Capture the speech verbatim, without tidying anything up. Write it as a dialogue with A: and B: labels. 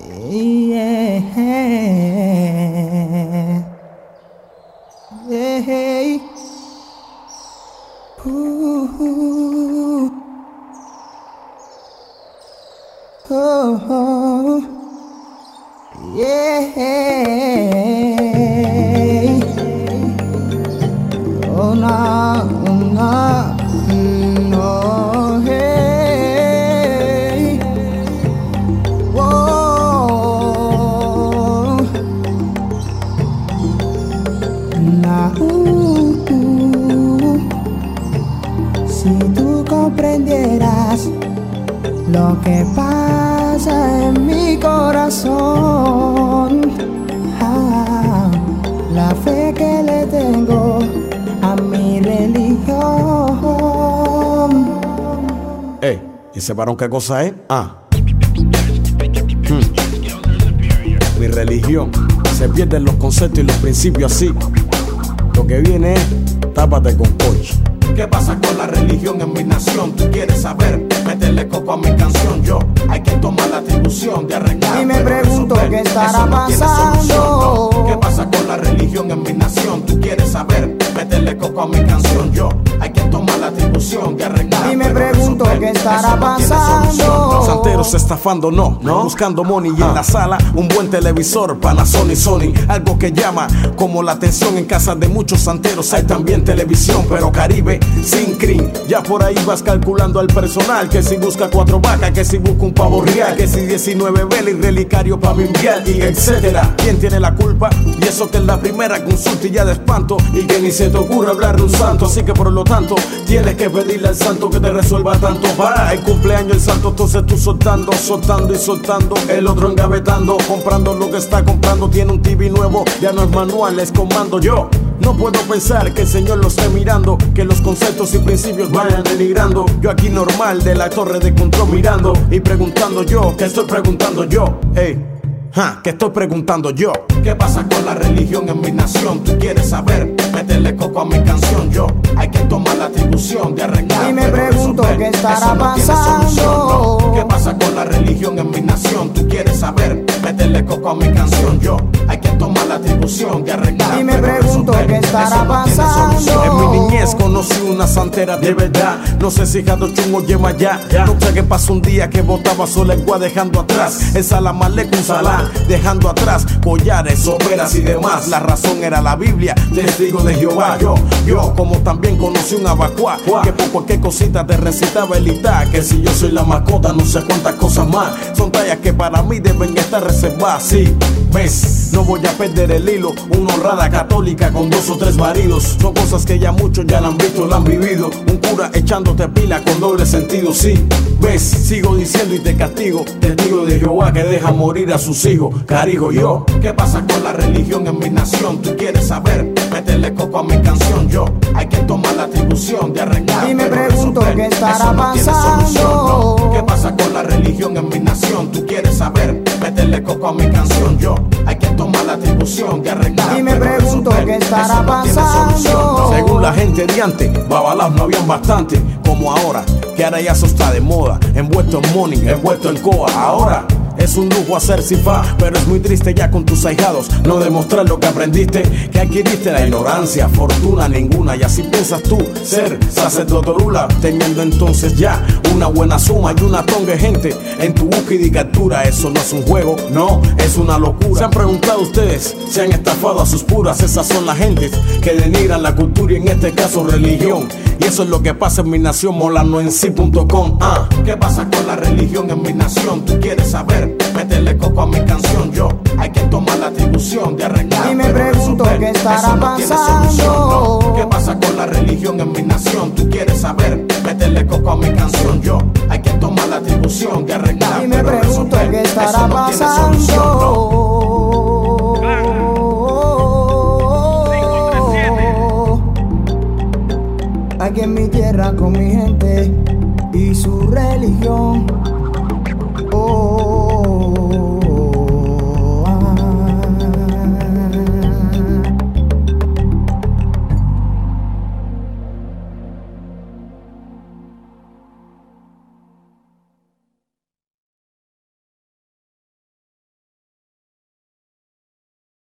A: Yeah. Yeah. Ooh. Oh, oh. Yeah. Oh no, no, no, hey. Whoa. Nah, uh, uh. Si tú comprendieras lo que pasa en mi corazón, ah, la fe que le tengo a mi religión.
B: Ey, ¿y ese varón qué cosa es? Ah. Hmm. Mi religión. Se pierden los conceptos y los principios así. Lo que viene es tápate con coche.
C: ¿Qué pasa con la religión en mi nación? ¿Tú quieres saber? Métele coco a mi canción. Yo, hay que tomar la atribución de arreglar.
A: Y me pregunto qué estará pasando.
C: No. ¿Qué pasa con la religión en mi nación? ¿Tú quieres saber? Métele coco a mi canción. Yo, hay que tomar la atribución de arreglar.
A: Y me pregunto qué estará pasando.
B: Los santeros estafando, no, no. Buscando money y en la sala un buen televisor, Panasonic, Sony. Algo que llama como la atención en casa de muchos santeros. Hay también televisión, pero Caribe sin cream. Ya por ahí vas calculando al personal. Que si busca cuatro vacas, que si busca un pavo real, que si diecinueve velas y relicario pa' bimbiar y etcétera. ¿Quién tiene la culpa? Y eso que es la primera consulta y ya de espanto. Y que ni se te ocurra hablar de un santo. Así que por lo tanto tienes que pedirle al santo que te resuelva tanto. Para el cumpleaños el santo, entonces tú soltando, soltando y soltando. El otro engavetando, comprando lo que está comprando. Tiene un T V nuevo, ya no es manual, es comando. Yo no puedo pensar que el Señor lo esté mirando, que los conceptos y principios vayan denigrando. Yo aquí normal de la torre de control mirando y preguntando yo, ¿qué estoy preguntando yo? Hey, ja, ¿qué estoy preguntando yo?
C: ¿Qué pasa con la religión en mi nación? ¿Tú quieres saber? Métele coco a mi canción. Yo, hay que tomar la atribución de arreglar.
A: Y me pregunto qué estará pasando.
C: No. ¿Qué pasa con la religión en mi nación? ¿Tú quieres saber? Métele coco a mi canción. Yo, hay que tomar la atribución de arreglar.
A: Y me pregunto qué estará pasando.
B: En mi niñez conocí una santera de verdad. No sé si Jado Chungo lleva ya. No sé qué pasó un día que botaba su lengua dejando atrás el salam aleikum salam, dejando atrás collares, soperas y demás. La razón era la Biblia, testigo de Jehová. Yo, yo como también conocí un abacuá que por cualquier cosita te recitaba el itá. Que si yo soy la mascota, no sé cuántas cosas más. Son tallas que para mí deben estar reservadas. Sí, ves, no voy a perder el hilo. Una honrada católica con dos o tres maridos. Son cosas que ya muchos ya la han visto, la han vivido. Un cura echándote pila con doble sentido. Sí, ves, sigo diciendo y te castigo. Testigo de Jehová que deja morir a sus hijos. Carijo yo.
C: ¿Qué pasa con la religión en mi nación? ¿Tú quieres saber? Métele coco a mi canción. Yo, hay que tomar la atribución de arreglar.
A: Y me pregunto qué estará pasando.
C: No. ¿Qué pasa con la religión en mi nación? ¿Tú quieres saber? Métele coco a mi canción. Yo, hay que tomar la atribución de arreglar.
A: Y me pregunto qué estará pasando.
B: Según la gente de antes, babalaos no habían bastante como ahora, que ahora ya eso está de moda. Envuelto en money, envuelto en coa. Ahora es un lujo hacer cifá, pero es muy triste ya con tus ahijados no demostrar lo que aprendiste, que adquiriste la ignorancia, fortuna ninguna. Y así piensas tú ser sacerdotolula, teniendo entonces ya una buena suma y una tonga de gente en tu búsqueda y captura. Eso no es un juego, no, es una locura. ¿Se han preguntado ustedes? ¿Se han estafado a sus puras? Esas son las gentes que denigran la cultura y en este caso religión. Y eso es lo que pasa en mi nación, molano en sí punto com. Ah.
C: ¿Qué pasa con la religión en mi nación? ¿Tú quieres saber? Métele coco a mi canción. Yo, hay que tomar la atribución de arreglar.
A: Y me pregunto qué estará pasando.
C: No. ¿Qué pasa con la religión en mi nación? ¿Tú quieres saber? Métele coco a mi canción. Yo, hay que tomar la atribución de arreglar.
A: Y me pregunto qué estará pasando. Aquí en mi tierra con mi gente y su religión.